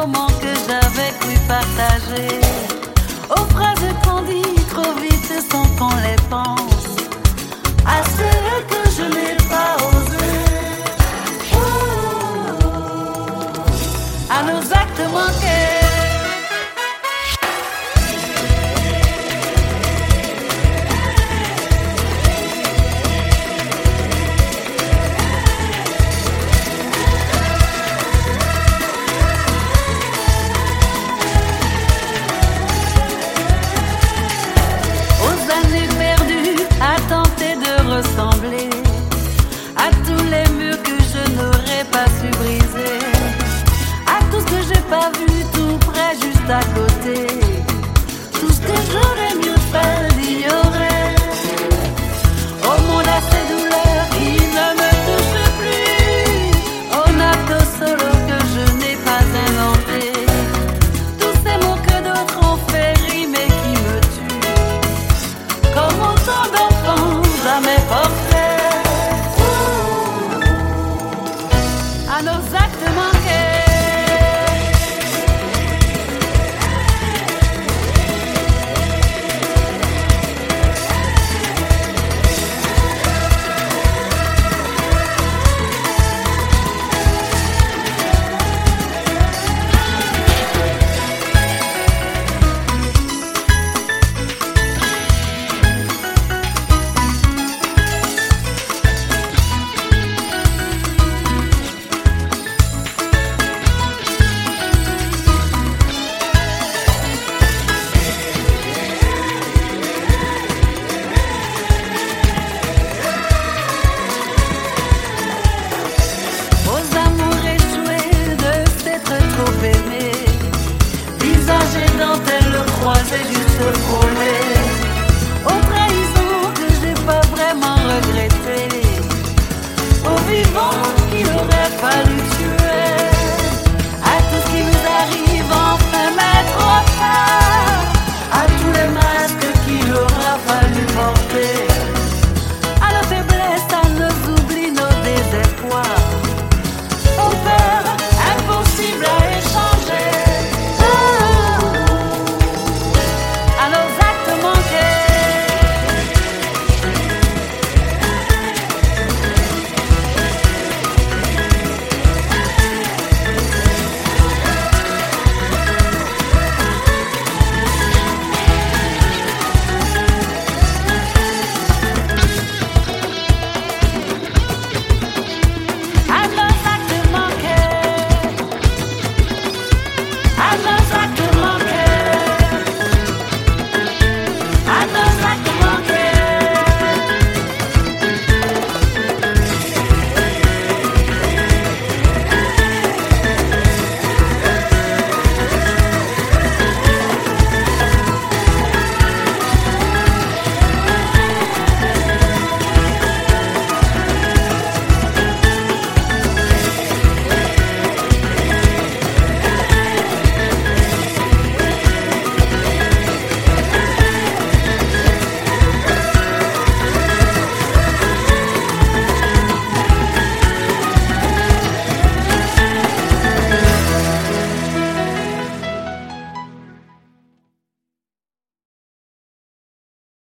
moments que j'avais cru partager, aux phrases qu'on dit trop vite sans qu'on les pense, à ceux que je n'ai pas osé, à nos actes manqués. Ressembler à tous les murs que je n'aurais pas su briser, à tout ce que j'ai pas vu tout près juste à côté, tout ce que j'aurais mieux fait d'ignorer. Au monde à ces douleurs qui ne me touchent plus, au nato solo que je n'ai pas inventé, tous ces mots que d'autres ont fait rimer qui me tuent, comme autant d'enfants jamais portés, à nos actes manqués. Croisé juste frôlé, aux trahisons que j'ai pas vraiment regretté, aux vivants qu'il aurait fallu tuer.